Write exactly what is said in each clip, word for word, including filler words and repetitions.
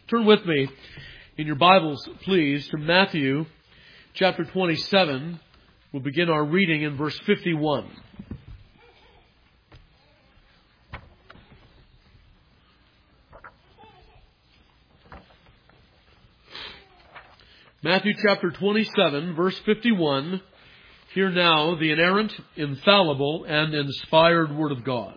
Turn with me in your Bibles, please, to Matthew chapter twenty-seven. We'll begin our reading in verse fifty-one. Matthew chapter twenty-seven, verse fifty-one. Hear now the inerrant, infallible, and inspired Word of God.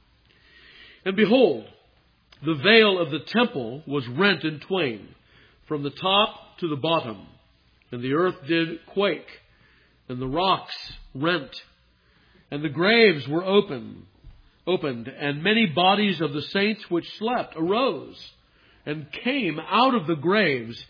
And behold, the veil of the temple was rent in twain, from the top to the bottom, and the earth did quake, and the rocks rent, and the graves were open, opened, and many bodies of the saints which slept arose, and came out of the graves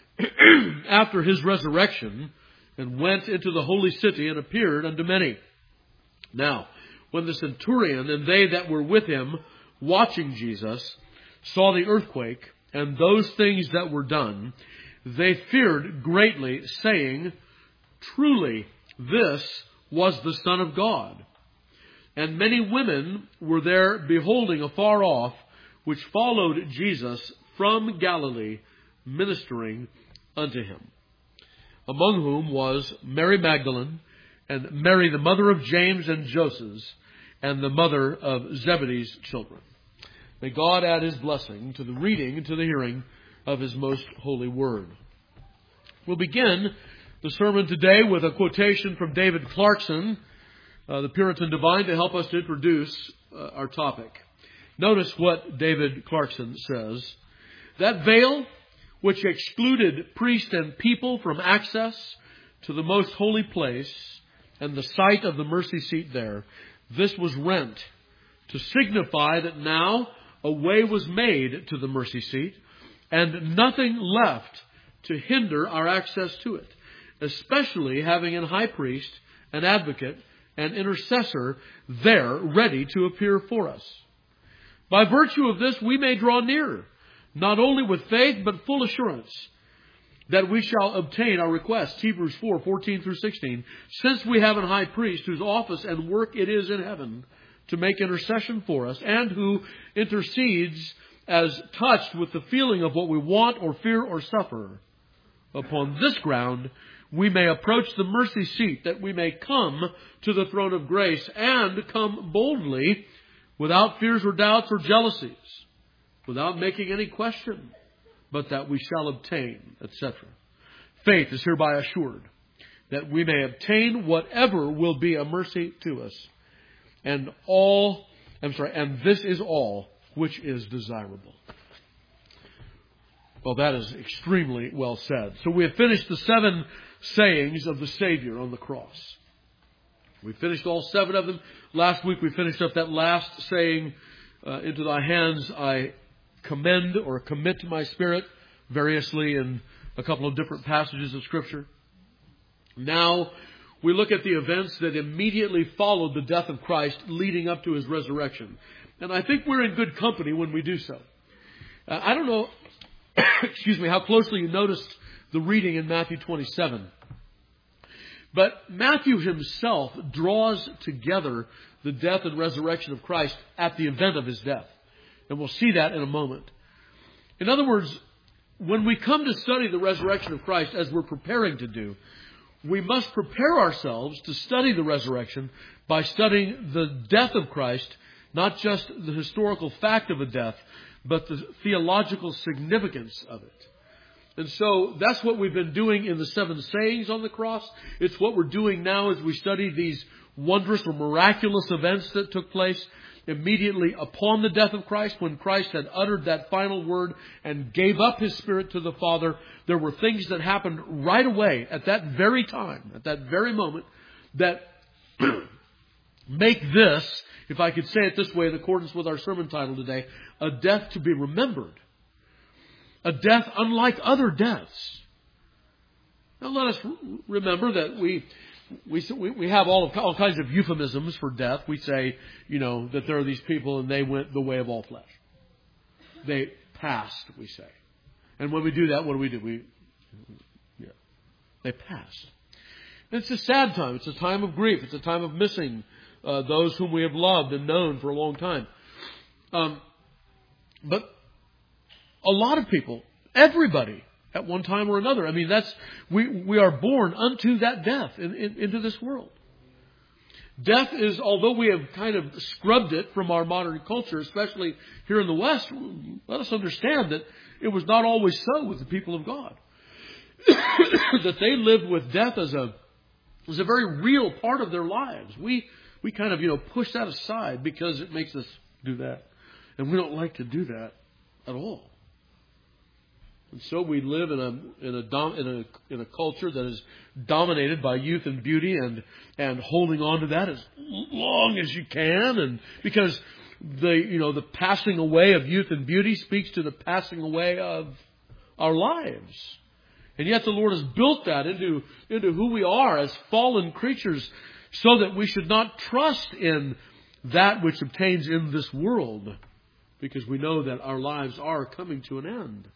after his resurrection, and went into the holy city, and appeared unto many. Now, when the centurion and they that were with him, watching Jesus, saw the earthquake and those things that were done, they feared greatly, saying, Truly, this was the Son of God. And many women were there beholding afar off, which followed Jesus from Galilee, ministering unto him. Among whom was Mary Magdalene, and Mary the mother of James and Joseph, and the mother of Zebedee's children. May God add His blessing to the reading and to the hearing of His most holy word. We'll begin the sermon today with a quotation from David Clarkson, uh, the Puritan divine, to help us to introduce uh, our topic. Notice what David Clarkson says. That veil, which excluded priest and people from access to the most holy place and the sight of the mercy seat there, this was rent to signify that now a way was made to the mercy seat, and nothing left to hinder our access to it, especially having an high priest, an advocate, an intercessor there ready to appear for us. By virtue of this, we may draw near, not only with faith, but full assurance that we shall obtain our requests. Hebrews four, fourteen through sixteen. Since we have an high priest whose office and work it is in heaven to make intercession for us, and who intercedes as touched with the feeling of what we want or fear or suffer. Upon this ground, we may approach the mercy seat, that we may come to the throne of grace, and come boldly, without fears or doubts or jealousies, without making any question, but that we shall obtain, et cetera. Faith is hereby assured that we may obtain whatever will be a mercy to us. And all, I'm sorry, and this is all which is desirable. Well, that is extremely well said. So we have finished the seven sayings of the Savior on the cross. We finished all seven of them. Last week we finished up that last saying, uh, into thy hands I commend or commit my spirit, variously in a couple of different passages of Scripture. Now we look at the events that immediately followed the death of Christ leading up to His resurrection. And I think we're in good company when we do so. Uh, I don't know, excuse me, how closely you noticed the reading in Matthew twenty-seven. But Matthew himself draws together the death and resurrection of Christ at the event of His death. And we'll see that in a moment. In other words, when we come to study the resurrection of Christ, as we're preparing to do, we must prepare ourselves to study the resurrection by studying the death of Christ, not just the historical fact of a death, but the theological significance of it. And so that's what we've been doing in the seven sayings on the cross. It's what we're doing now as we study these wondrous or miraculous events that took place immediately upon the death of Christ. When Christ had uttered that final word and gave up His Spirit to the Father, there were things that happened right away at that very time, at that very moment, that make this, if I could say it this way in accordance with our sermon title today, a death to be remembered. A death unlike other deaths. Now let us remember that we we we have all of, all kinds of euphemisms for death. We say, you know, that there are these people and they went the way of all flesh. They passed, we say. And when we do that, what do we do? We yeah, they passed. And it's a sad time. It's a time of grief. It's a time of missing uh, those whom we have loved and known for a long time. Um, but a lot of people Everybody at one time or another. I mean, that's we we are born unto that death in, in, into this world. Death is, although we have kind of scrubbed it from our modern culture, especially here in the West, let us understand that it was not always so with the people of God. That they lived with death as a as a very real part of their lives. We we kind of, you know, push that aside because it makes us do that. And we don't like to do that at all. And so we live in a in a dom, in a in a culture that is dominated by youth and beauty, and and holding on to that as long as you can, and because the you know the passing away of youth and beauty speaks to the passing away of our lives. And yet the Lord has built that into into who we are as fallen creatures, so that we should not trust in that which obtains in this world, because we know that our lives are coming to an end.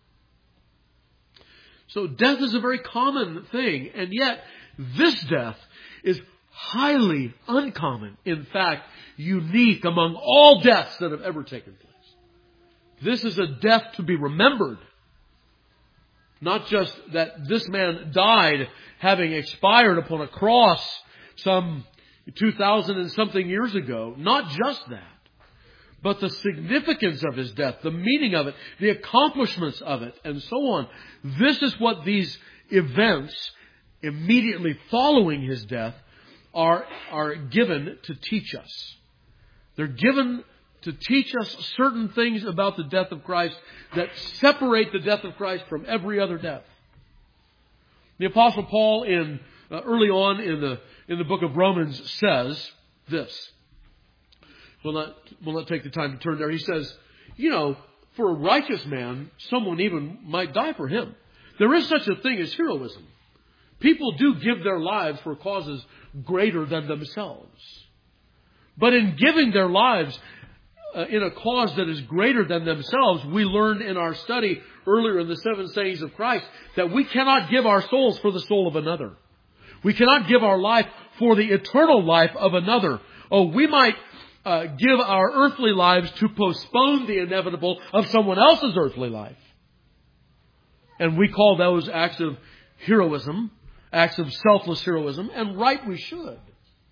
So death is a very common thing, and yet this death is highly uncommon. In fact, unique among all deaths that have ever taken place. This is a death to be remembered. Not just that this man died having expired upon a cross some two thousand and something years ago. Not just that. But the significance of his death, the meaning of it, the accomplishments of it, and so on. This is what these events immediately following his death are, are given to teach us. They're given to teach us certain things about the death of Christ that separate the death of Christ from every other death. The Apostle Paul, in uh, early on in the in the book of Romans, says this. We'll not, we'll not take the time to turn there. He says, you know, for a righteous man, someone even might die for him. There is such a thing as heroism. People do give their lives for causes greater than themselves. But in giving their lives uh, in a cause that is greater than themselves, we learned in our study earlier in the seven sayings of Christ that we cannot give our souls for the soul of another. We cannot give our life for the eternal life of another. Oh, we might Uh, give our earthly lives to postpone the inevitable of someone else's earthly life. And we call those acts of heroism, acts of selfless heroism, and right we should.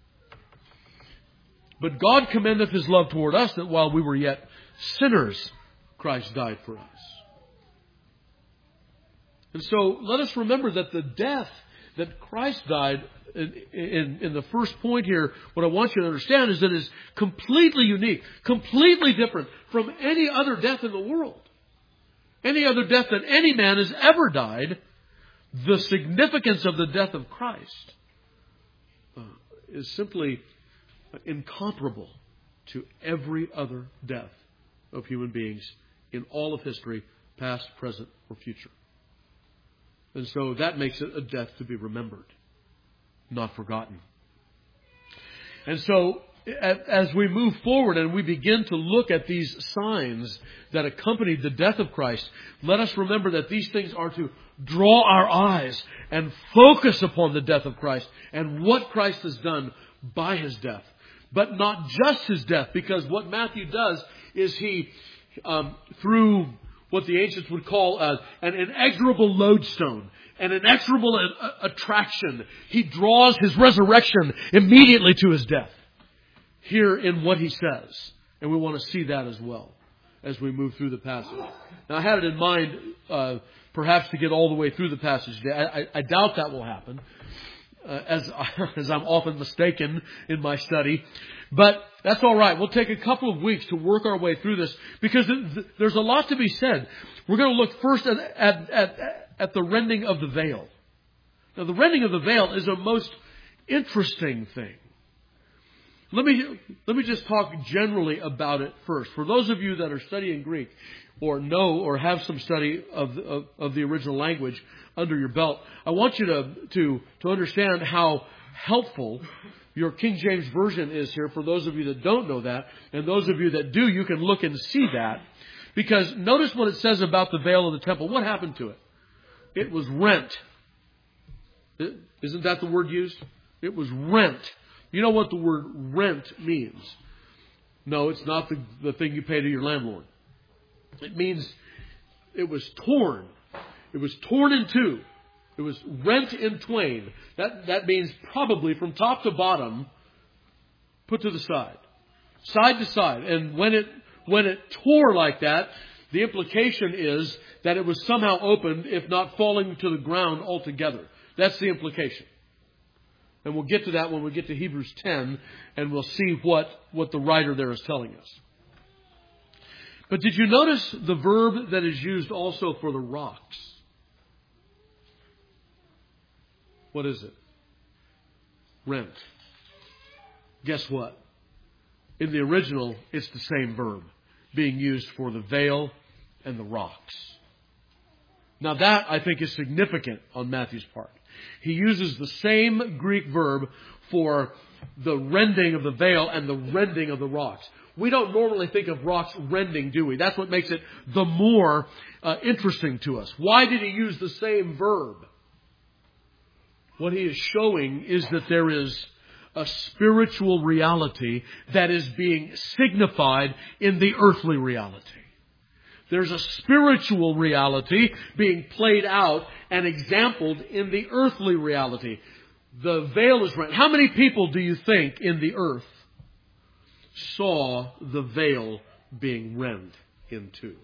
But God commendeth his love toward us, that while we were yet sinners, Christ died for us. And so let us remember that the death that Christ died In, in, in the first point here, what I want you to understand is that it is completely unique, completely different from any other death in the world. Any other death that any man has ever died. The significance of the death of Christ uh, is simply incomparable to every other death of human beings in all of history, past, present, or future. And so that makes it a death to be remembered, not forgotten. And so, as we move forward and we begin to look at these signs that accompanied the death of Christ, let us remember that these things are to draw our eyes and focus upon the death of Christ and what Christ has done by his death. But not just his death, because what Matthew does is he, um, through what the ancients would call uh, an inexorable lodestone, an inexorable attraction, he draws his resurrection immediately to his death. Here in what he says. And we want to see that as well as we move through the passage. Now, I had it in mind uh, perhaps to get all the way through the passage today. I, I, I doubt that will happen, uh, as, as I'm often mistaken in my study. But that's all right. We'll take a couple of weeks to work our way through this, because there's a lot to be said. We're going to look first at, at, at, at the rending of the veil. Now, the rending of the veil is a most interesting thing. Let me, let me just talk generally about it first. For those of you that are studying Greek, or know or have some study of, of, of the original language under your belt, I want you to, to, to understand how helpful your King James Version is here, for those of you that don't know that. And those of you that do, you can look and see that. Because notice what it says about the veil of the temple. What happened to it? It was rent. Isn't that the word used? It was rent. You know what the word rent means? No, it's not the, the thing you pay to your landlord. It means it was torn It was torn in two. It was rent in twain. That, that means probably from top to bottom, put to the side. Side to side. And when it, when it tore like that, the implication is that it was somehow opened, if not falling to the ground altogether. That's the implication. And we'll get to that when we get to Hebrews ten, and we'll see what, what the writer there is telling us. But did you notice the verb that is used also for the rocks? What is it? Rent. Guess what? In the original, it's the same verb being used for the veil and the rocks. Now that, I think, is significant on Matthew's part. He uses the same Greek verb for the rending of the veil and the rending of the rocks. We don't normally think of rocks rending, do we? That's what makes it the more uh, interesting to us. Why did he use the same verb? What he is showing is that there is a spiritual reality that is being signified in the earthly reality. There's a spiritual reality being played out and exampled in the earthly reality. The veil is rent. How many people do you think in the earth saw the veil being rent in two?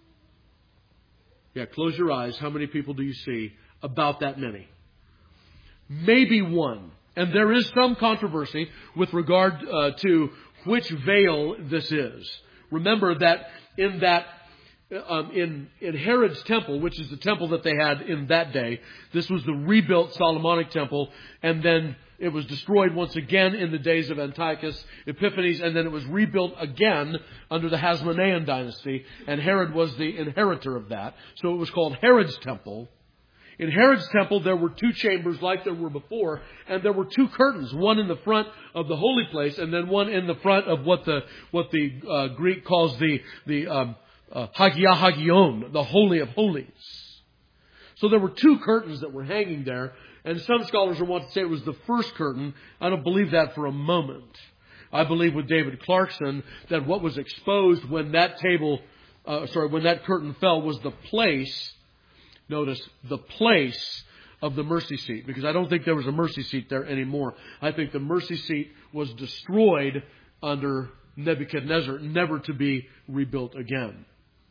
Yeah, close your eyes. How many people do you see? About that many. Maybe one. And there is some controversy with regard uh, to which veil this is. Remember that in that um, in in Herod's temple, which is the temple that they had in that day, this was the rebuilt Solomonic temple, and then it was destroyed once again in the days of Antiochus Epiphanes, and then it was rebuilt again under the Hasmonean dynasty, and Herod was the inheritor of that. So it was called Herod's temple. In Herod's temple, there were two chambers like there were before, and there were two curtains, one in the front of the holy place, and then one in the front of what the what the uh, Greek calls the the um, uh, Hagia Hagion, the Holy of Holies. So there were two curtains that were hanging there, and some scholars want to say it was the first curtain. I don't believe that for a moment. I believe with David Clarkson that what was exposed when that table, uh, sorry, when that curtain fell was the place. Notice, the place of the mercy seat. Because I don't think there was a mercy seat there anymore. I think the mercy seat was destroyed under Nebuchadnezzar, never to be rebuilt again.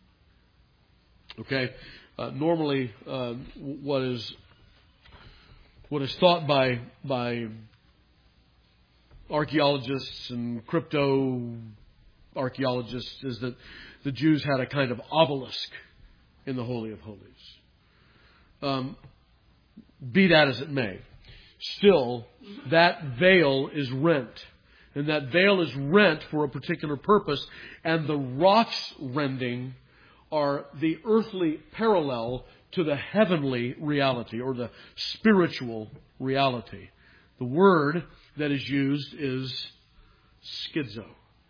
Okay? Uh, normally, uh, what is what is thought by by archaeologists and crypto archaeologists is that the Jews had a kind of obelisk in the Holy of Holies. Um, be that as it may, still, that veil is rent. And that veil is rent for a particular purpose. And the rocks rending are the earthly parallel to the heavenly reality or the spiritual reality. The word that is used is schizo.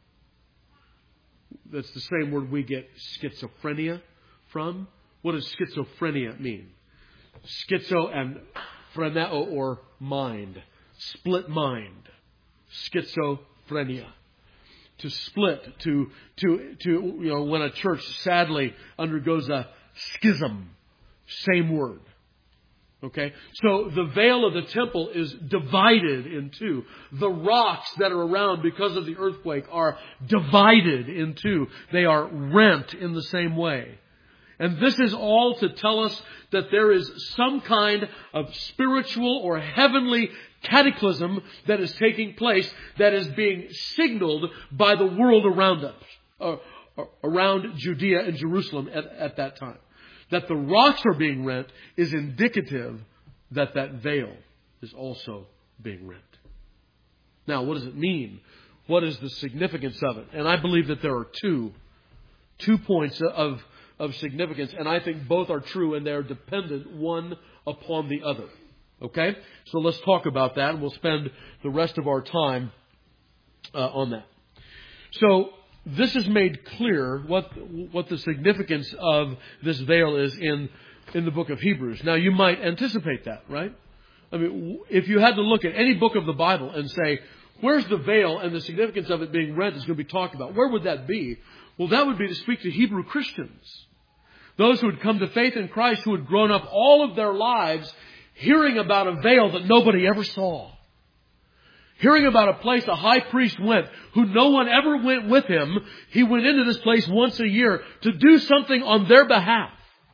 That's the same word we get schizophrenia from. What does schizophrenia mean? Schizo and phreneo, or mind. Split mind. Schizophrenia. To split, to, to, to, you know, when a church sadly undergoes a schism. Same word. Okay? So the veil of the temple is divided in two. The rocks that are around because of the earthquake are divided in two. They are rent in the same way. And this is all to tell us that there is some kind of spiritual or heavenly cataclysm that is taking place that is being signaled by the world around us, or, or around Judea and Jerusalem at, at that time. That the rocks are being rent is indicative that that veil is also being rent. Now, what does it mean? What is the significance of it? And I believe that there are two, two points of of significance, and I think both are true and they're dependent one upon the other. Okay? So let's talk about that, and we'll spend the rest of our time uh, on that. So this is made clear what what the significance of this veil is in, in the book of Hebrews. Now you might anticipate that, right? I mean, if you had to look at any book of the Bible and say, where's the veil and the significance of it being rent is going to be talked about, where would that be? Well, that would be to speak to Hebrew Christians. Those who had come to faith in Christ, who had grown up all of their lives hearing about a veil that nobody ever saw. Hearing about a place a high priest went, who no one ever went with him. He went into this place once a year to do something on their behalf.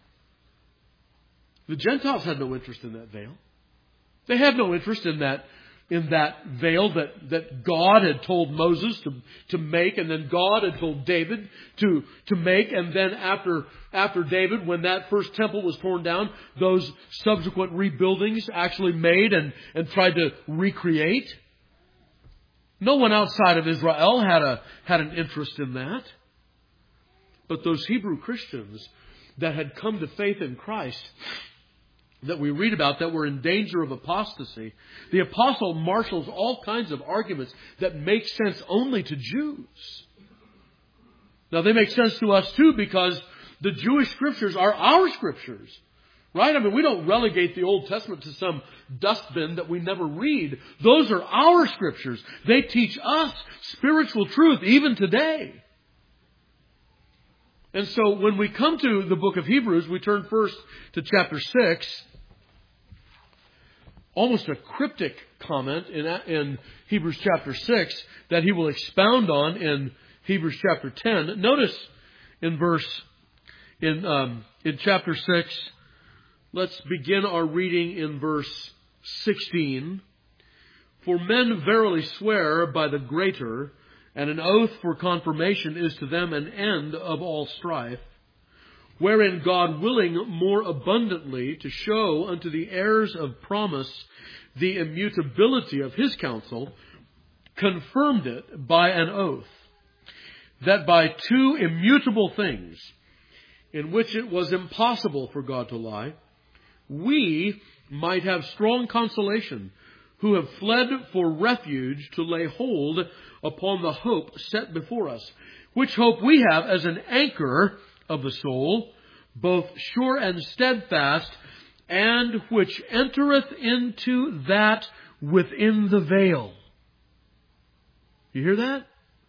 The Gentiles had no interest in that veil. They had no interest in that in that veil that, that God had told Moses to, to make, and then God had told David to, to make, and then after, after David, when that first temple was torn down, those subsequent rebuildings actually made and, and tried to recreate. No one outside of Israel had a, had an interest in that. But those Hebrew Christians that had come to faith in Christ, that we read about, that were in danger of apostasy, the apostle marshals all kinds of arguments that make sense only to Jews. Now they make sense to us too, because the Jewish scriptures are our scriptures. Right? I mean, we don't relegate the Old Testament to some dustbin that we never read. Those are our scriptures. They teach us spiritual truth even today. And so when we come to the book of Hebrews, we turn first to chapter six. Almost a cryptic comment in, in Hebrews chapter six that he will expound on in Hebrews chapter ten. Notice in verse, in, um, in chapter six, let's begin our reading in verse sixteen. For men verily swear by the greater, and an oath for confirmation is to them an end of all strife, wherein God, willing more abundantly to show unto the heirs of promise the immutability of his counsel, confirmed it by an oath, that by two immutable things, in which it was impossible for God to lie, we might have strong consolation, who have fled for refuge to lay hold upon the hope set before us, which hope we have as an anchor of the soul, both sure and steadfast, and which entereth into that within the veil. You hear that?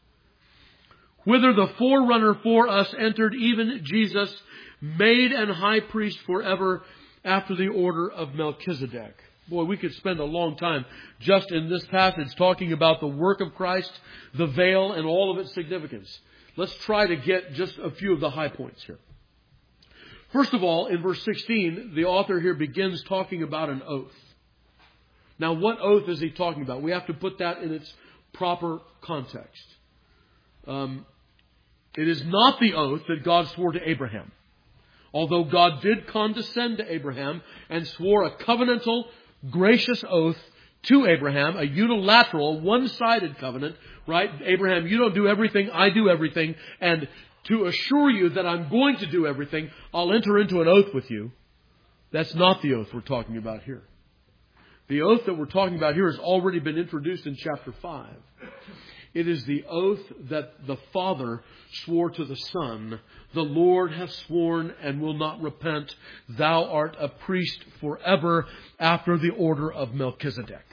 Whither the forerunner for us entered, even Jesus, made an high priest forever, after the order of Melchizedek. Boy, we could spend a long time just in this passage talking about the work of Christ, the veil, and all of its significance. Let's try to get just a few of the high points here. First of all, in verse sixteen, the author here begins talking about an oath. Now, what oath is he talking about? We have to put that in its proper context. Um, it is not the oath that God swore to Abraham. Although God did condescend to Abraham and swore a covenantal, gracious oath to Abraham, a unilateral, one-sided covenant, right? Abraham, you don't do everything, I do everything. And to assure you that I'm going to do everything, I'll enter into an oath with you. That's not the oath we're talking about here. The oath that we're talking about here has already been introduced in chapter five. It is the oath that the Father swore to the Son. The Lord hath sworn and will not repent. Thou art a priest forever after the order of Melchizedek.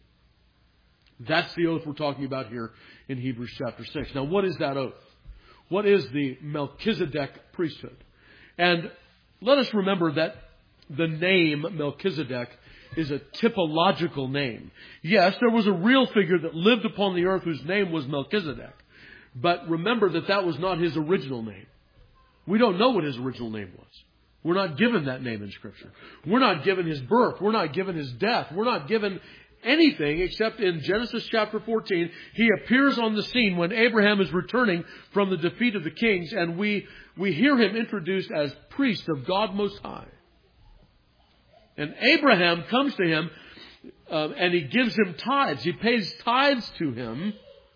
That's the oath we're talking about here in Hebrews chapter six. Now, what is that oath? What is the Melchizedek priesthood? And let us remember that the name Melchizedek is a typological name. Yes, there was a real figure that lived upon the earth whose name was Melchizedek. But remember that that was not his original name. We don't know what his original name was. We're not given that name in Scripture. We're not given his birth. We're not given his death. We're not given anything except in Genesis chapter fourteen. He appears on the scene when Abraham is returning from the defeat of the kings, and we, we hear him introduced as priest of God Most High. And Abraham comes to him uh, and he gives him tithes. He pays tithes to him,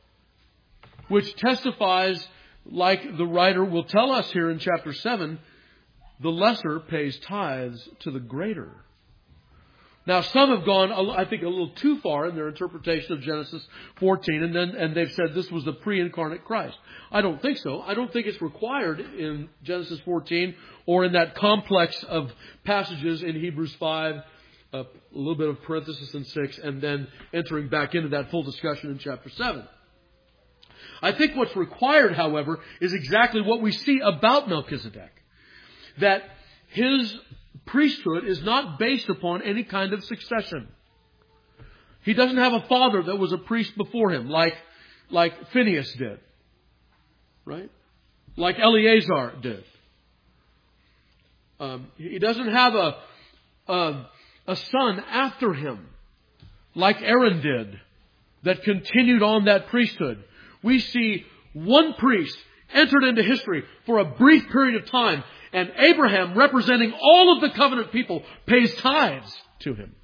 which testifies, like the writer will tell us here in chapter seven, the lesser pays tithes to the greater. Now, some have gone, I think, a little too far in their interpretation of Genesis fourteen, and then and they've said this was the pre-incarnate Christ. I don't think so. I don't think it's required in Genesis fourteen or in that complex of passages in Hebrews five, a little bit of parenthesis in six, and then entering back into that full discussion in chapter seven. I think what's required, however, is exactly what we see about Melchizedek. that his priesthood is not based upon any kind of succession. He doesn't have a father that was a priest before him, like, like Phineas did. Right? Like Eleazar did. Um, he doesn't have a, a, a son after him, like Aaron did, that continued on that priesthood. We see one priest entered into history for a brief period of time, and Abraham, representing all of the covenant people, pays tithes to him.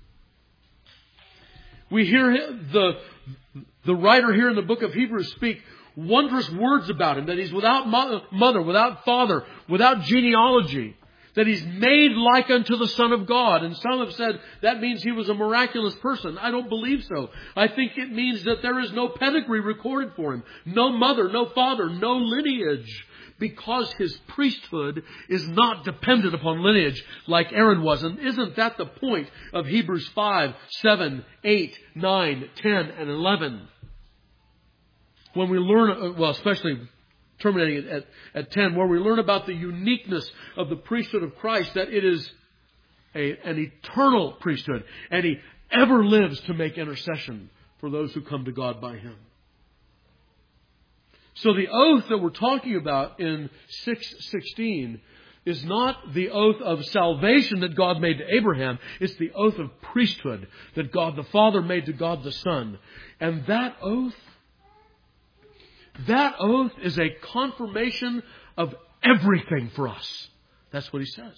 We hear the, the writer here in the book of Hebrews speak wondrous words about him, that he's without mother, without father, without genealogy, that he's made like unto the Son of God. And some have said that means he was a miraculous person. I don't believe so. I think it means that there is no pedigree recorded for him. No mother, no father, no lineage. Because his priesthood is not dependent upon lineage like Aaron was. And isn't that the point of Hebrews five, seven, eight, nine, ten, and eleven? When we learn, well, especially terminating it at, at ten, where we learn about the uniqueness of the priesthood of Christ, that it is a, an eternal priesthood, and He ever lives to make intercession for those who come to God by Him. So the oath that we're talking about in six sixteen is not the oath of salvation that God made to Abraham. It's the oath of priesthood that God the Father made to God the Son. And that oath, that oath is a confirmation of everything for us. That's what he says.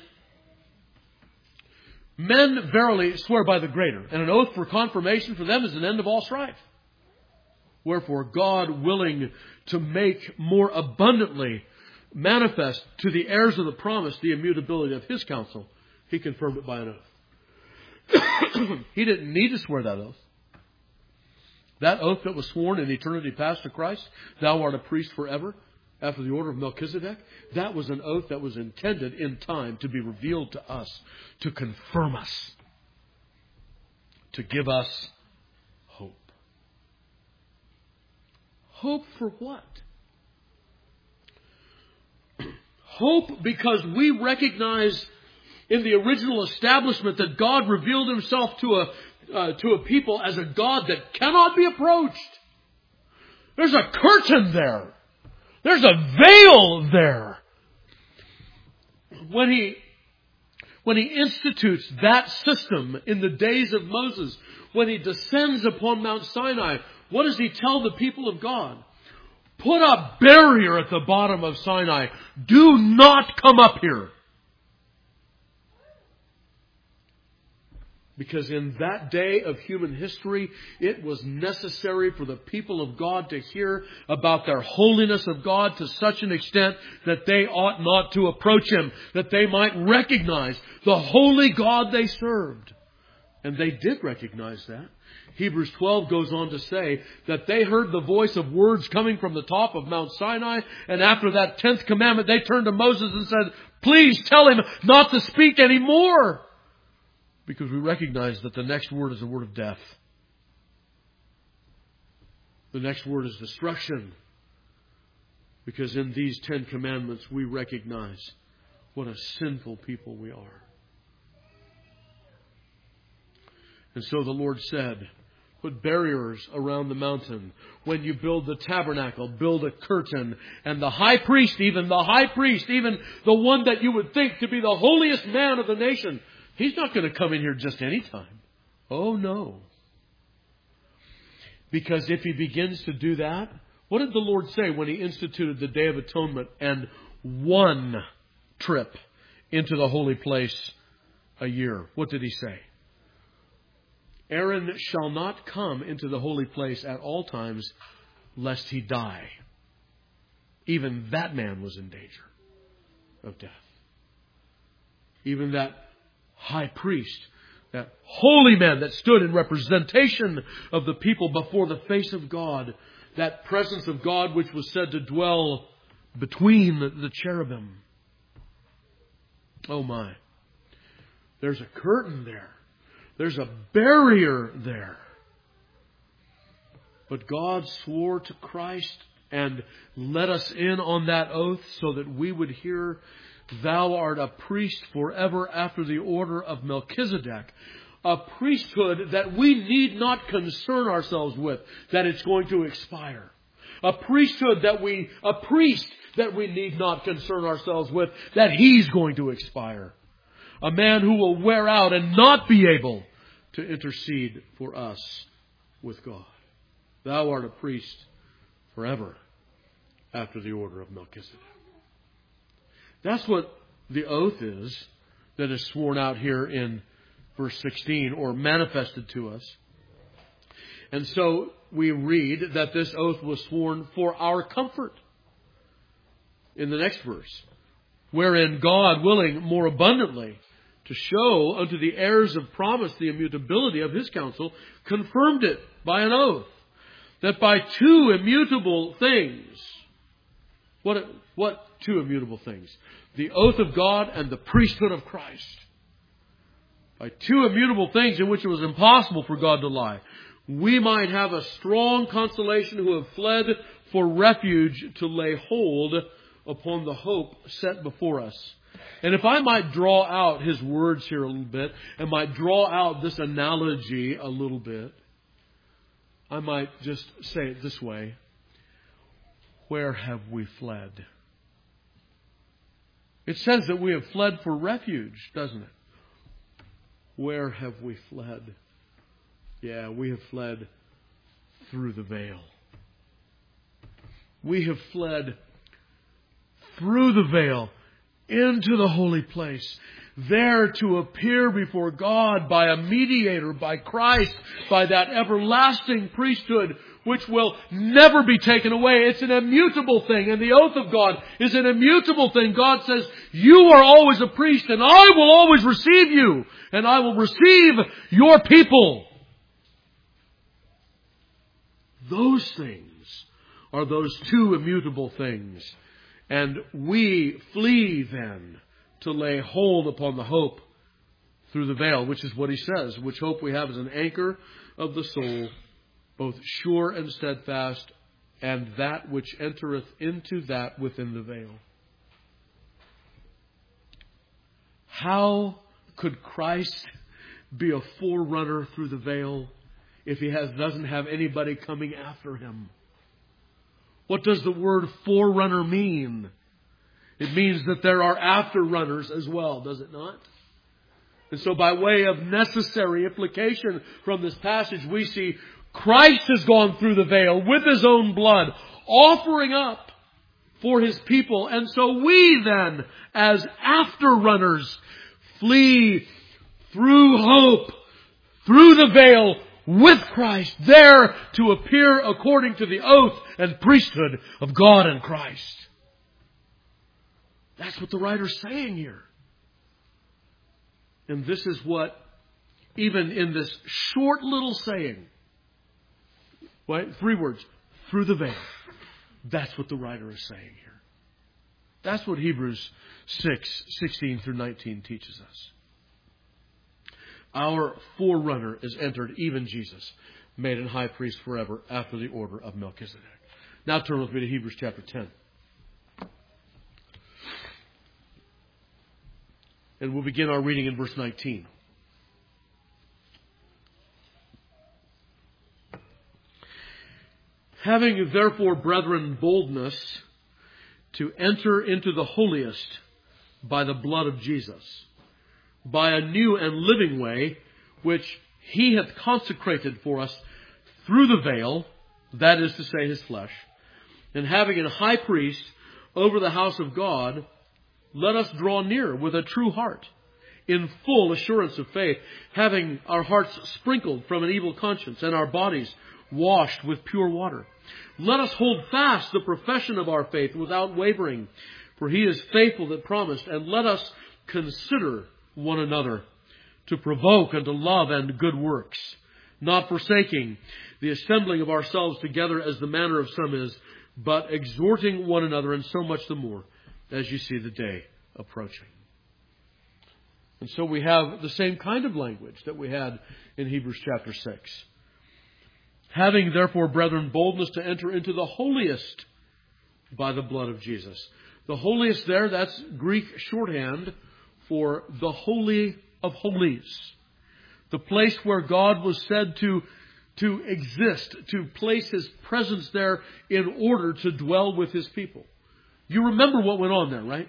Men verily swear by the greater, and an oath for confirmation for them is an end of all strife. Wherefore, God, willing to make more abundantly manifest to the heirs of the promise the immutability of His counsel, He confirmed it by an oath. He didn't need to swear that oath. That oath that was sworn in eternity past to Christ, thou art a priest forever, after the order of Melchizedek, that was an oath that was intended in time to be revealed to us, to confirm us, to give us hope. Hope for what? Hope because we recognize in the original establishment that God revealed Himself to a uh, to a people as a God that cannot be approached. There's a curtain there. There's a veil there. When he when he institutes that system in the days of Moses, when He descends upon Mount Sinai, what does He tell the people of God? Put a barrier at the bottom of Sinai. Do not come up here. Because in that day of human history, it was necessary for the people of God to hear about their holiness of God to such an extent that they ought not to approach Him, that they might recognize the holy God they served. And they did recognize that. Hebrews twelve goes on to say that they heard the voice of words coming from the top of Mount Sinai. And after that tenth commandment, they turned to Moses and said, please tell him not to speak anymore. Because we recognize that the next word is the word of death. The next word is destruction. Because in these Ten Commandments we recognize what a sinful people we are. And so the Lord said, put barriers around the mountain. When you build the tabernacle, build a curtain. And the high priest, even the high priest, even the one that you would think to be the holiest man of the nation, he's not going to come in here just any time. Oh, no. Because if he begins to do that, what did the Lord say when He instituted the Day of Atonement and one trip into the holy place a year? What did He say? Aaron shall not come into the holy place at all times, lest he die. Even that man was in danger of death. Even that high priest, that holy man that stood in representation of the people before the face of God, that presence of God which was said to dwell between the, the cherubim. Oh my. There's a curtain there. There's a barrier there. But God swore to Christ and let us in on that oath so that we would hear Thou art a priest forever after the order of Melchizedek. A priesthood that we need not concern ourselves with, that it's going to expire. A priesthood that we, a priest that we need not concern ourselves with, that he's going to expire. A man who will wear out and not be able to intercede for us with God. Thou art a priest forever after the order of Melchizedek. That's what the oath is that is sworn out here in verse sixteen, or manifested to us. And so we read that this oath was sworn for our comfort in the next verse, wherein God, willing more abundantly to show unto the heirs of promise the immutability of his counsel, confirmed it by an oath, that by two immutable things, what, what two immutable things? The oath of God and the priesthood of Christ. By two immutable things in which it was impossible for God to lie, we might have a strong consolation who have fled for refuge to lay hold upon the hope set before us. And if I might draw out his words here a little bit, and might draw out this analogy a little bit, I might just say it this way. Where have we fled? It says that we have fled for refuge, doesn't it? Where have we fled? Yeah, we have fled through the veil. We have fled through the veil into the holy place, there to appear before God by a mediator, by Christ, by that everlasting priesthood which will never be taken away. It's an immutable thing, and the oath of God is an immutable thing. God says, you are always a priest, and I will always receive you, and I will receive your people. Those things are those two immutable things. And we flee then to lay hold upon the hope through the veil, which is what he says, which hope we have as an anchor of the soul, both sure and steadfast, and that which entereth into that within the veil. How could Christ be a forerunner through the veil if he has, doesn't have anybody coming after him? What does the word forerunner mean? It means that there are afterrunners as well, does it not? And so by way of necessary implication from this passage, we see Christ has gone through the veil with his own blood, offering up for his people. And so we then, as afterrunners, flee through hope, through the veil, with Christ, there to appear according to the oath and priesthood of God and Christ. That's what the writer's saying here. And this is what, even in this short little saying, right, three words, through the veil, that's what the writer is saying here. That's what Hebrews six, sixteen through nineteen teaches us. Our forerunner is entered, even Jesus, made an high priest forever after the order of Melchizedek. Now turn with me to Hebrews chapter ten. And we'll begin our reading in verse nineteen. Having therefore, brethren, boldness to enter into the holiest by the blood of Jesus, by a new and living way, which he hath consecrated for us through the veil, that is to say, his flesh, and having a high priest over the house of God, let us draw near with a true heart, in full assurance of faith, having our hearts sprinkled from an evil conscience, and our bodies washed with pure water. Let us hold fast the profession of our faith without wavering, for he is faithful that promised, and let us consider one another to provoke unto love and good works, not forsaking the assembling of ourselves together as the manner of some is, but exhorting one another, and so much the more as you see the day approaching. And so we have the same kind of language that we had in Hebrews chapter six. Having therefore, brethren, boldness to enter into the holiest by the blood of Jesus. The holiest there, that's Greek shorthand for the Holy of Holies. The place where God was said to, to exist, to place His presence there in order to dwell with His people. You remember what went on there, right?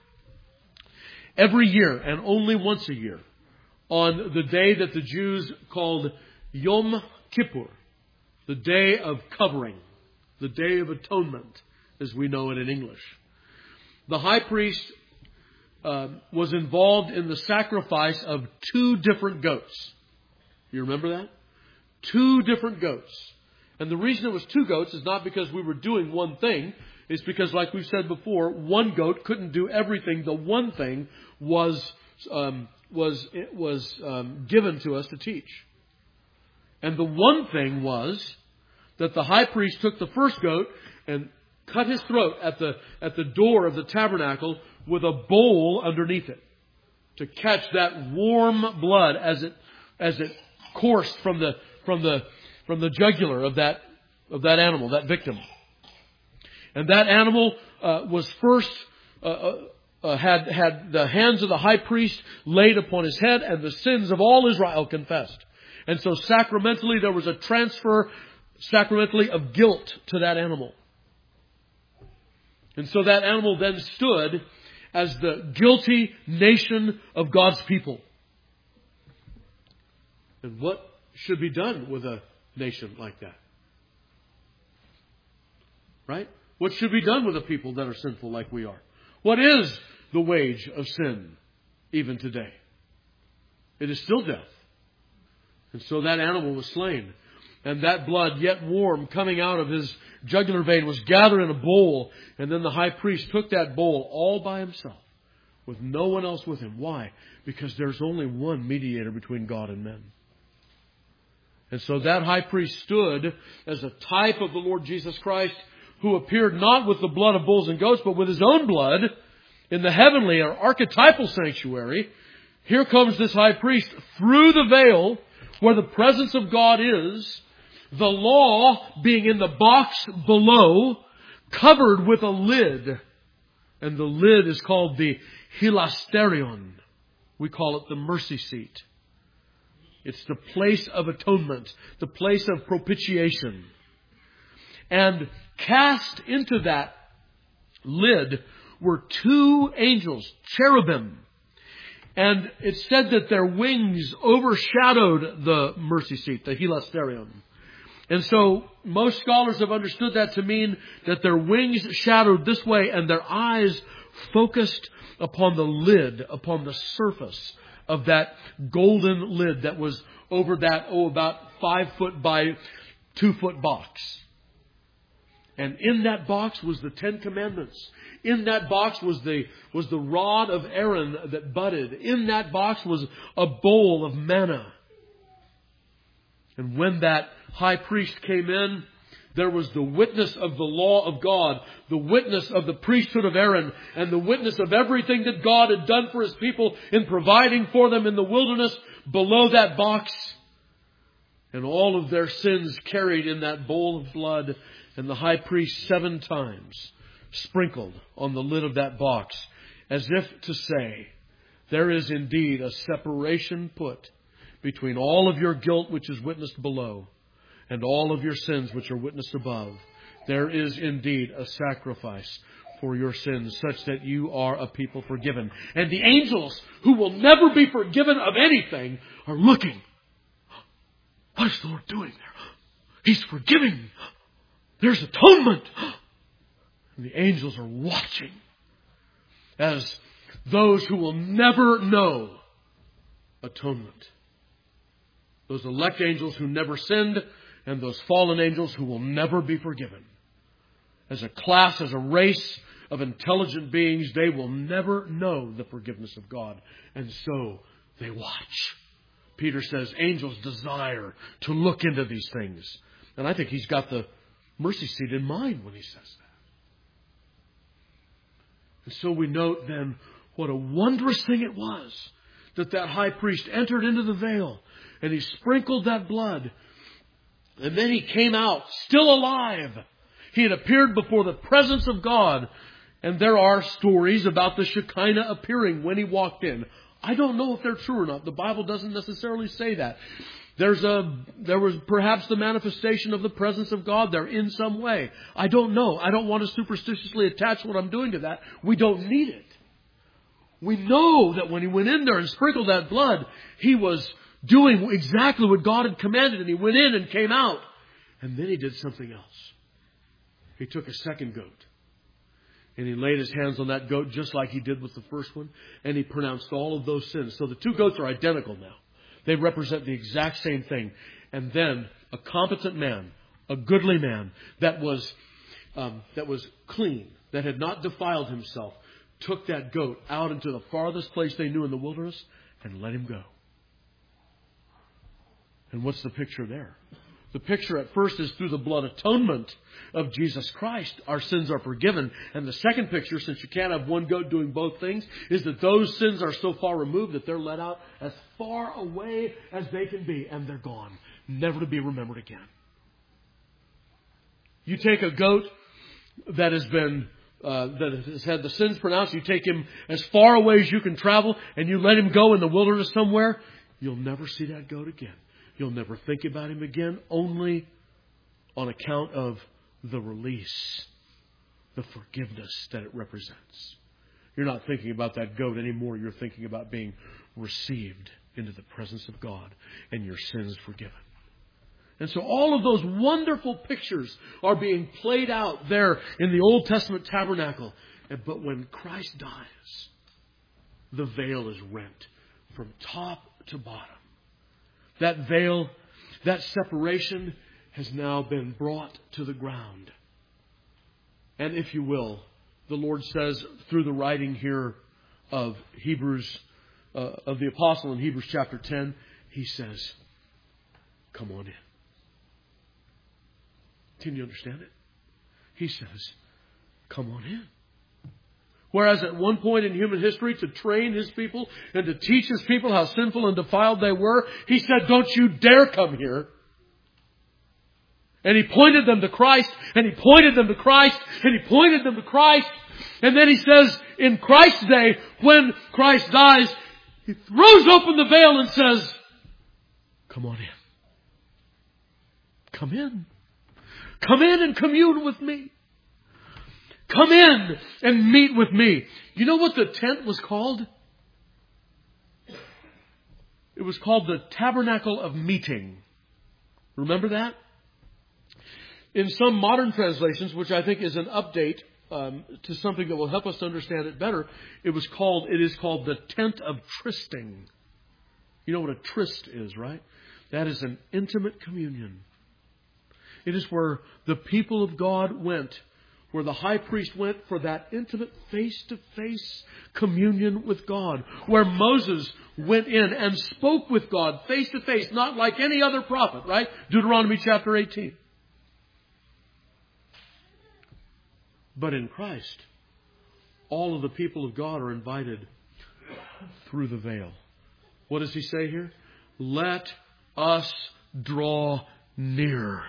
Every year, and only once a year, on the day that the Jews called Yom Kippur, the Day of Covering, the Day of Atonement, as we know it in English, the high priest uh, was involved in the sacrifice of two different goats. You remember that? Two different goats. And the reason it was two goats is not because we were doing one thing. It's because, like we've said before, one goat couldn't do everything. The one thing was um, was it was um, given to us to teach. And the one thing was that the high priest took the first goat and cut his throat at the at the door of the tabernacle with a bowl underneath it to catch that warm blood as it as it coursed from the from the from the jugular of that of that animal, that victim. And that animal uh, was first uh, uh, had had the hands of the high priest laid upon his head, and the sins of all Israel confessed. And so sacramentally there was a transfer sacramentally of guilt to that animal. And so that animal then stood as the guilty nation of God's people. And what should be done with a nation like that? Right? What should be done with a people that are sinful like we are? What is the wage of sin even today? It is still death. And so that animal was slain. And that blood, yet warm, coming out of his jugular vein, was gathered in a bowl. And then the high priest took that bowl all by himself, with no one else with him. Why? Because there's only one mediator between God and men. And so that high priest stood as a type of the Lord Jesus Christ, who appeared not with the blood of bulls and goats, but with His own blood in the heavenly or archetypal sanctuary. Here comes this high priest through the veil where the presence of God is, the law being in the box below, covered with a lid. And the lid is called the hilasterion. We call it the mercy seat. It's the place of atonement, the place of propitiation. And cast into that lid were two angels, cherubim. And it said that their wings overshadowed the mercy seat, the hilasterion. And so most scholars have understood that to mean that their wings shadowed this way and their eyes focused upon the lid, upon the surface of that golden lid that was over that, oh, about five foot by two foot box. And in that box was the Ten Commandments. In that box was the was the rod of Aaron that budded. In that box was a bowl of manna. And when that high priest came in, there was the witness of the law of God, the witness of the priesthood of Aaron, and the witness of everything that God had done for His people in providing for them in the wilderness below that box. And all of their sins carried in that bowl of blood. And the high priest seven times sprinkled on the lid of that box, as if to say, there is indeed a separation put between all of your guilt which is witnessed below and all of your sins which are witnessed above. There is indeed a sacrifice for your sins, such that you are a people forgiven. And the angels, who will never be forgiven of anything, are looking. What is the Lord doing there? He's forgiving. There's atonement. And the angels are watching as those who will never know atonement. Those elect angels who never sinned, and those fallen angels who will never be forgiven. As a class, as a race of intelligent beings, they will never know the forgiveness of God. And so they watch. Peter says angels desire to look into these things. And I think he's got the mercy seat in mind when he says that. And so we note then what a wondrous thing it was that that high priest entered into the veil and he sprinkled that blood. And then he came out still alive. He had appeared before the presence of God And there are stories about the Shekinah appearing when He walked in. I don't know if they're true or not. The Bible doesn't necessarily say that. There's a, there was perhaps the manifestation of the presence of God there in some way. I don't know. I don't want to superstitiously attach what I'm doing to that. We don't need it. We know that when He went in there and sprinkled that blood, He was doing exactly what God had commanded. And He went in and came out. And then He did something else. He took a second goat. And He laid His hands on that goat just like He did with the first one. And He pronounced all of those sins. So the two goats are identical now. They represent the exact same thing. And then a competent man, a goodly man that was um, that was clean, that had not defiled himself, took that goat out into the farthest place they knew in the wilderness and let him go. And what's the picture there? The picture at first is through the blood atonement of Jesus Christ, our sins are forgiven. And the second picture, since you can't have one goat doing both things, is that those sins are so far removed that they're let out as far away as they can be. And they're gone, never to be remembered again. You take a goat that has been, uh, that has had the sins pronounced, you take him as far away as you can travel, and you let him go in the wilderness somewhere, you'll never see that goat again. You'll never think about him again, only on account of the release, the forgiveness that it represents. You're not thinking about that goat anymore. You're thinking about being received into the presence of God and your sins forgiven. And so all of those wonderful pictures are being played out there in the Old Testament tabernacle. But when Christ dies, the veil is rent from top to bottom. That veil, that separation has now been brought to the ground. And if you will, the Lord says through the writing here of Hebrews, uh, of the apostle in Hebrews chapter ten, he says, come on in. Can you understand it? He says, come on in. Whereas at one point in human history, to train His people and to teach His people how sinful and defiled they were, He said, don't you dare come here. And He pointed them to Christ, and He pointed them to Christ, and He pointed them to Christ. And then He says, in Christ's day, when Christ dies, He throws open the veil and says, come on in. Come in. Come in and commune with me. Come in and meet with me. You know what the tent was called? It was called the Tabernacle of Meeting. Remember that? In some modern translations, which I think is an update um, to something that will help us to understand it better, it was called. It is called the Tent of Trysting. You know what a tryst is, right? That is an intimate communion. It is where the people of God went, where the high priest went for that intimate face-to-face communion with God, where Moses went in and spoke with God face-to-face, not like any other prophet, right? Deuteronomy chapter eighteen. But in Christ, all of the people of God are invited through the veil. What does He say here? Let us draw near.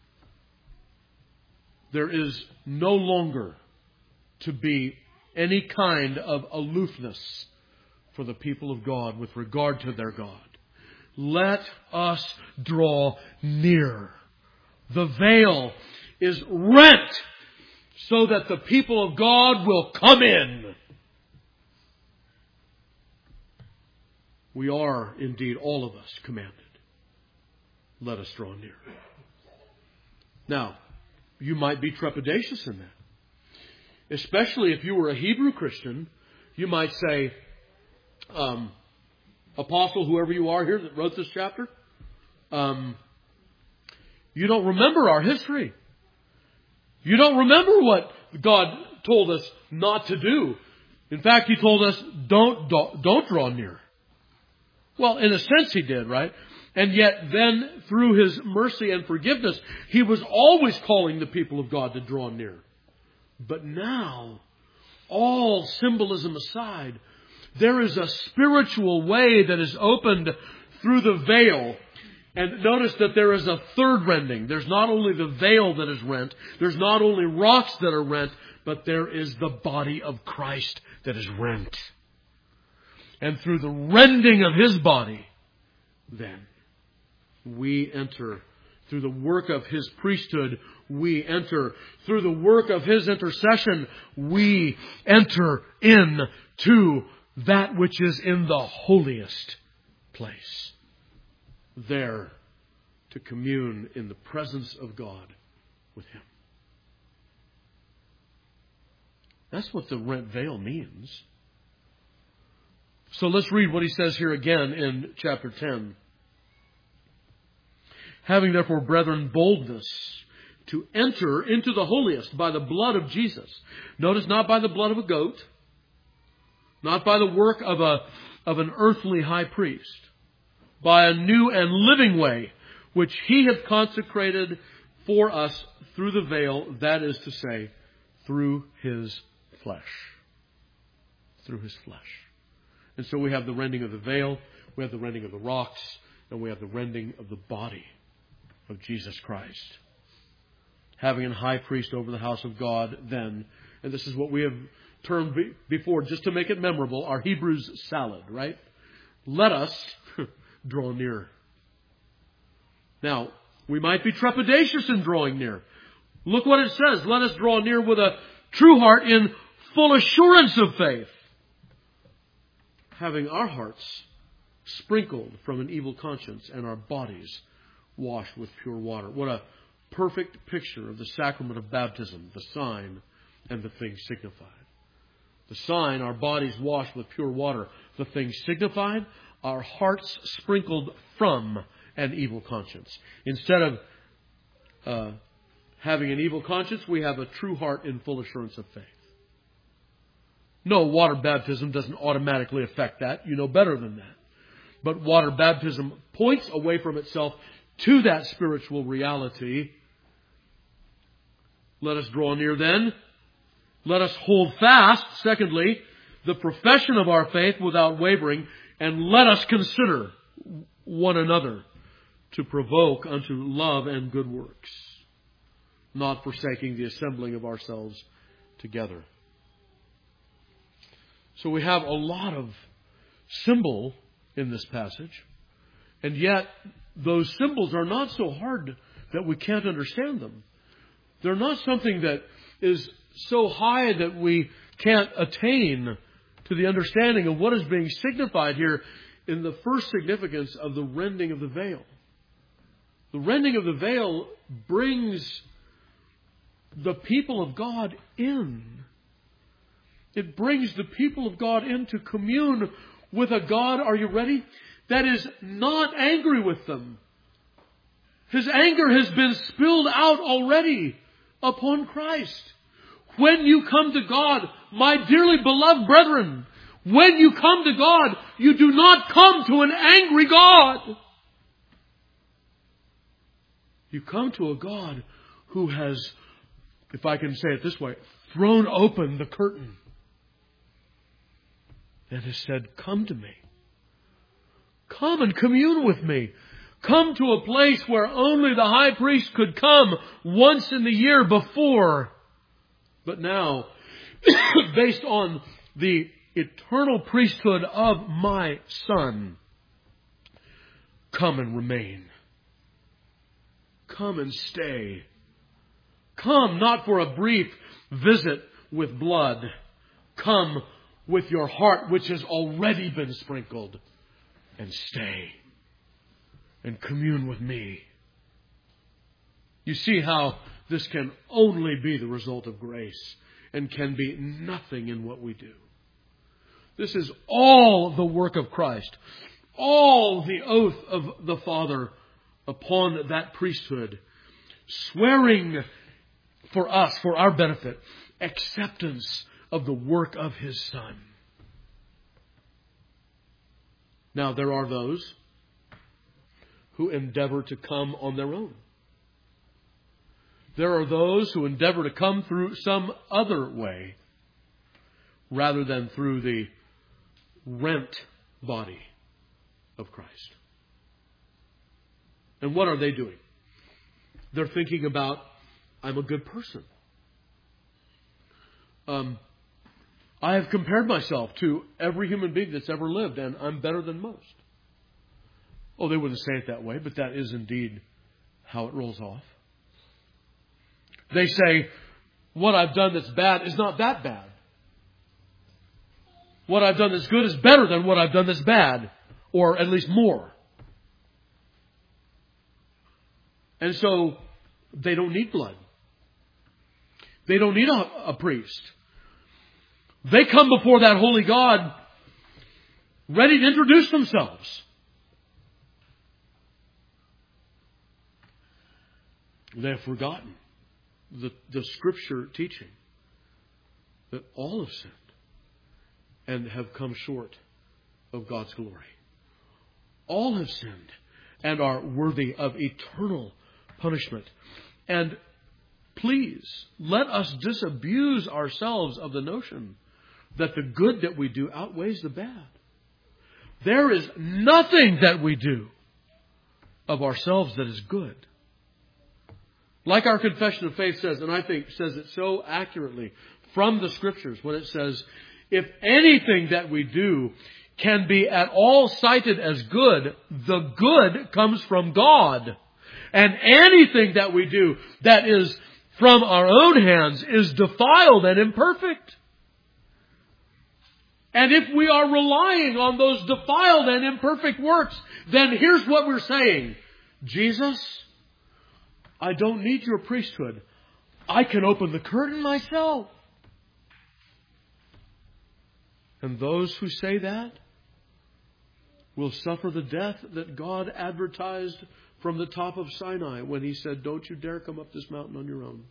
There is no longer to be any kind of aloofness for the people of God with regard to their God. Let us draw near. The veil is rent so that the people of God will come in. We are indeed, all of us, commanded. Let us draw near. Now, you might be trepidatious in that. Especially if you were a Hebrew Christian, you might say, um, Apostle, whoever you are here that wrote this chapter, um, you don't remember our history. You don't remember what God told us not to do. In fact, He told us, don't, don't draw near. Well, in a sense He did, right? And yet then, through His mercy and forgiveness, He was always calling the people of God to draw near. But now, all symbolism aside, there is a spiritual way that is opened through the veil. And notice that there is a third rending. There's not only the veil that is rent, there's not only rocks that are rent, but there is the body of Christ that is rent. And through the rending of His body, then, we enter. Through the work of His priesthood, we enter. Through the work of His intercession, we enter into that which is in the holiest place. There to commune in the presence of God with Him. That's what the rent veil means. So let's read what he says here again in chapter ten. Having therefore, brethren, boldness to enter into the holiest by the blood of Jesus. Notice, not by the blood of a goat, not by the work of a of an earthly high priest, by a new and living way, which He hath consecrated for us through the veil, that is to say, through His flesh. Through His flesh. And so we have the rending of the veil, we have the rending of the rocks, and we have the rending of the body of Jesus Christ. Having a high priest over the house of God then, and this is what we have termed before, just to make it memorable, our Hebrews salad, right? Let us draw near. Now, we might be trepidatious in drawing near. Look what it says. Let us draw near with a true heart in full assurance of faith, having our hearts sprinkled from an evil conscience and our bodies washed with pure water. What a perfect picture of the sacrament of baptism, the sign and the thing signified. The sign, our bodies washed with pure water. The thing signified, our hearts sprinkled from an evil conscience. Instead of uh, having an evil conscience, we have a true heart in full assurance of faith. No, water baptism doesn't automatically affect that. You know better than that. But water baptism points away from itself to that spiritual reality. Let us draw near then. Let us hold fast, secondly, the profession of our faith without wavering, and let us consider one another to provoke unto love and good works, not forsaking the assembling of ourselves together. So we have a lot of symbol in this passage, and yet those symbols are not so hard that we can't understand them. They're not something that is so high that we can't attain to the understanding of what is being signified here in the first significance of the rending of the veil. The rending of the veil brings the people of God in. It brings the people of God in to commune with a God, are you ready? That is not angry with them. His anger has been spilled out already upon Christ. When you come to God, my dearly beloved brethren, when you come to God, you do not come to an angry God. You come to a God who has, if I can say it this way, thrown open the curtain and has said, come to me. Come and commune with me. Come to a place where only the high priest could come once in the year before. But now, based on the eternal priesthood of my Son, come and remain. Come and stay. Come not for a brief visit with blood. Come with your heart which has already been sprinkled, and stay and commune with me. You see how this can only be the result of grace and can be nothing in what we do. This is all the work of Christ, all the oath of the Father upon that priesthood, swearing for us, for our benefit, acceptance of the work of His Son. Now, there are those who endeavor to come on their own. There are those who endeavor to come through some other way rather than through the rent body of Christ. And what are they doing? They're thinking about, I'm a good person. um, I have compared myself to every human being that's ever lived, and I'm better than most. Oh, they wouldn't say it that way, but that is indeed how it rolls off. They say, what I've done that's bad is not that bad. What I've done that's good is better than what I've done that's bad, or at least more. And so they don't need blood. They don't need a, a priest. They come before that holy God ready to introduce themselves. They have forgotten the, the Scripture teaching that all have sinned and have come short of God's glory. All have sinned and are worthy of eternal punishment. And please, let us disabuse ourselves of the notion that the good that we do outweighs the bad. There is nothing that we do of ourselves that is good. Like our confession of faith says, and I think says it so accurately from the Scriptures, when it says, if anything that we do can be at all cited as good, the good comes from God. And anything that we do that is from our own hands is defiled and imperfect. And if we are relying on those defiled and imperfect works, then here's what we're saying. Jesus, I don't need your priesthood. I can open the curtain myself. And those who say that will suffer the death that God advertised from the top of Sinai when He said, don't you dare come up this mountain on your own.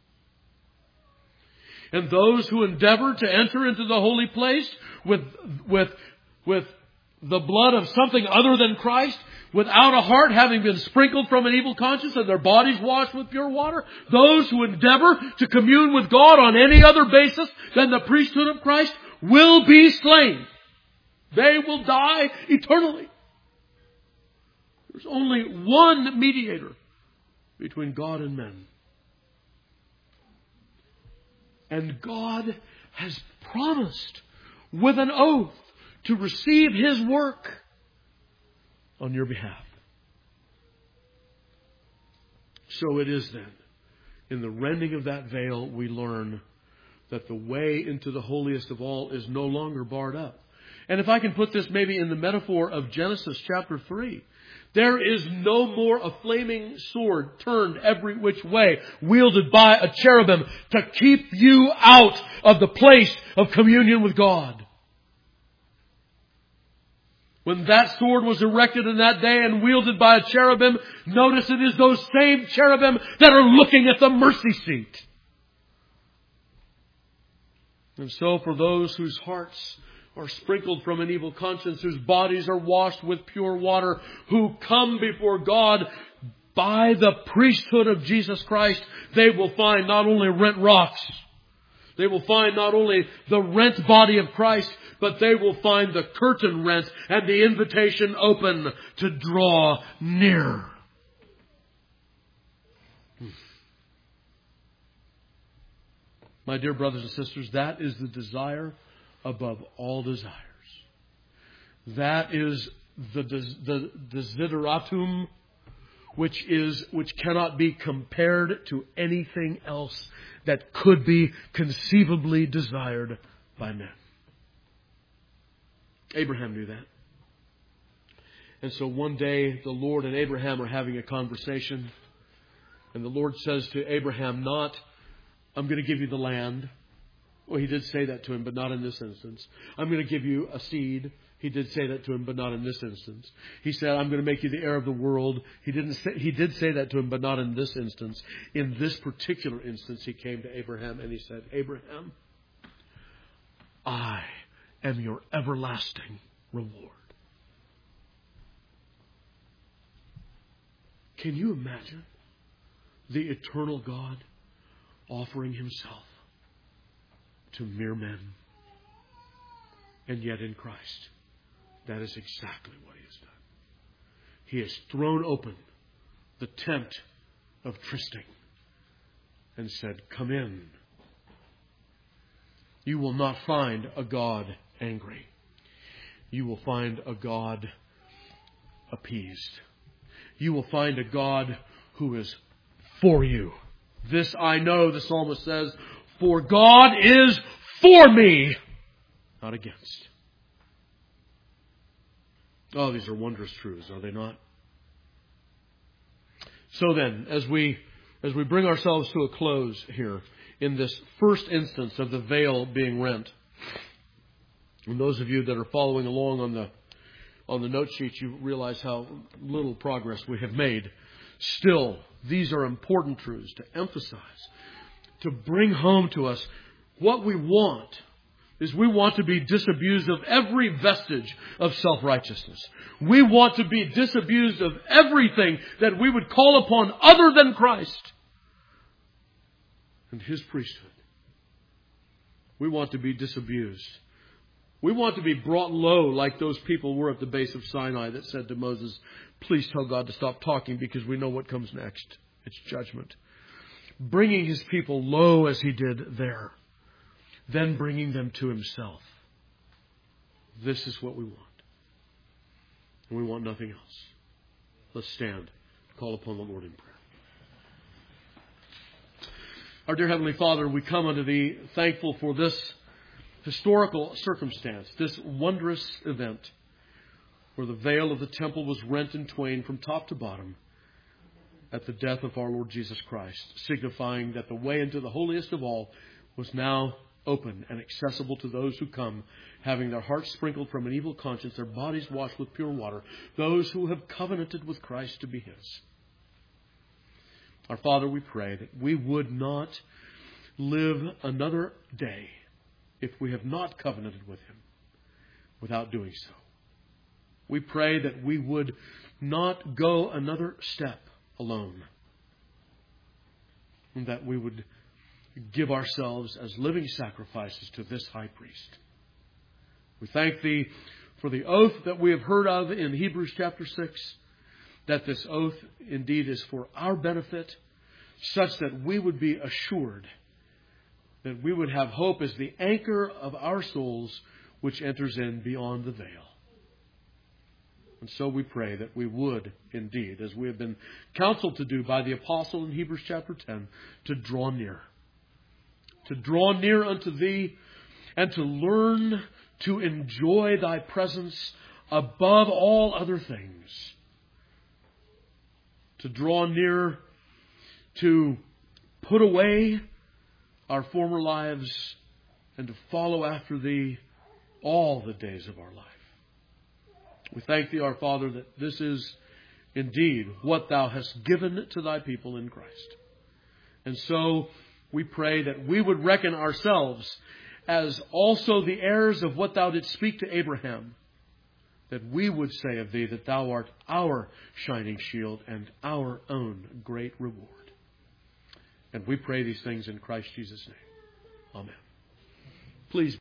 And those who endeavor to enter into the holy place with, with, with the blood of something other than Christ, without a heart having been sprinkled from an evil conscience and their bodies washed with pure water, those who endeavor to commune with God on any other basis than the priesthood of Christ will be slain. They will die eternally. There's only one mediator between God and men. And God has promised with an oath to receive His work on your behalf. So it is then, in the rending of that veil, we learn that the way into the holiest of all is no longer barred up. And if I can put this maybe in the metaphor of Genesis chapter three, there is no more a flaming sword turned every which way, wielded by a cherubim to keep you out of the place of communion with God. When that sword was erected in that day and wielded by a cherubim, notice it is those same cherubim that are looking at the mercy seat. And so for those whose hearts are sprinkled from an evil conscience, whose bodies are washed with pure water, who come before God by the priesthood of Jesus Christ, they will find not only rent rocks, they will find not only the rent body of Christ, but they will find the curtain rent and the invitation open to draw near. My dear brothers and sisters, that is the desire above all desires. That is the, the desideratum which is which cannot be compared to anything else that could be conceivably desired by men. Abraham knew that. And so one day the Lord and Abraham are having a conversation. And the Lord says to Abraham, not, I'm going to give you the land. Well, He did say that to him, but not in this instance. I'm going to give you a seed. He did say that to him, but not in this instance. He said, I'm going to make you the heir of the world. He didn't say, He did say that to him, but not in this instance. In this particular instance, He came to Abraham and He said, Abraham, I am your everlasting reward. Can you imagine the eternal God offering Himself to mere men? And yet in Christ, that is exactly what He has done. He has thrown open the tent of trysting and said, come in. you will not find a God angry. You will find a God appeased. You will find a God who is for you. This I know, the psalmist says, for God is for me, not against. Oh, these are wondrous truths, are they not? So then, as we as we bring ourselves to a close here, in this first instance of the veil being rent, and those of you that are following along on the on the note sheet, you realize how little progress we have made. Still, these are important truths to emphasize, to bring home to us what we want. Is we want to be disabused of every vestige of self-righteousness. We want to be disabused of everything that we would call upon other than Christ and His priesthood. We want to be disabused. We want to be brought low like those people were at the base of Sinai that said to Moses, please tell God to stop talking because we know what comes next. It's judgment. Bringing His people low as He did there. Then bringing them to Himself. This is what we want. And we want nothing else. Let's stand. Call upon the Lord in prayer. Our dear Heavenly Father, we come unto Thee thankful for this historical circumstance, this wondrous event where the veil of the temple was rent in twain from top to bottom at the death of our Lord Jesus Christ, signifying that the way into the holiest of all was now open and accessible to those who come, having their hearts sprinkled from an evil conscience, their bodies washed with pure water, those who have covenanted with Christ to be His. Our Father, we pray that we would not live another day if we have not covenanted with Him without doing so. We pray that we would not go another step alone, and that we would give ourselves as living sacrifices to this high priest. We thank Thee for the oath that we have heard of in Hebrews chapter six, that this oath indeed is for our benefit, such that we would be assured that we would have hope as the anchor of our souls, which enters in beyond the veil. And so we pray that we would indeed, as we have been counseled to do by the apostle in Hebrews chapter ten, to draw near. To draw near unto Thee and to learn to enjoy Thy presence above all other things. To draw near, to put away our former lives and to follow after Thee all the days of our life. We thank Thee, our Father, that this is indeed what Thou hast given to Thy people in Christ. And so we pray that we would reckon ourselves as also the heirs of what Thou didst speak to Abraham, that we would say of Thee that Thou art our shining shield and our own great reward. And we pray these things in Christ Jesus' name. Amen. Please